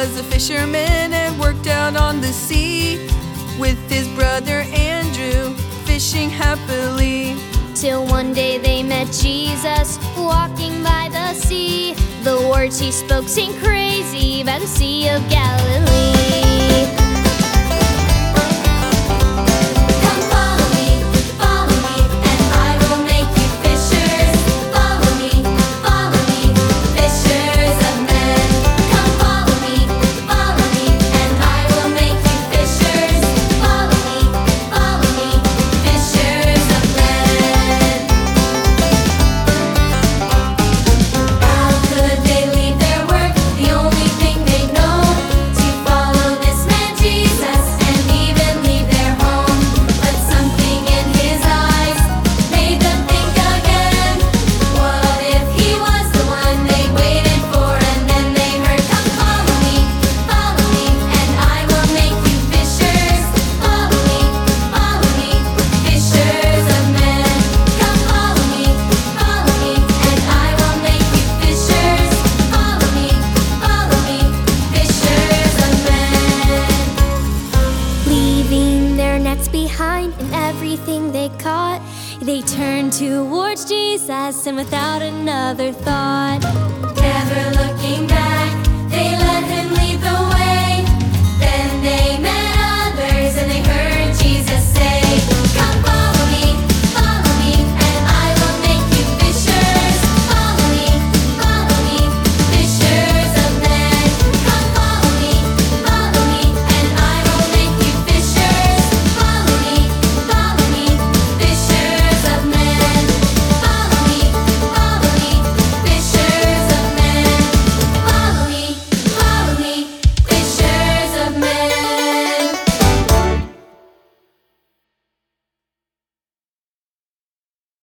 was a fisherman and worked out on the sea with his brother Andrew, fishing happily. Till one day they met Jesus, walking by the sea. The words he spoke seemed crazy by the Sea of Galilee. Behind and everything they caught, they turned towards Jesus, and without another thought, never looking back, they let him live.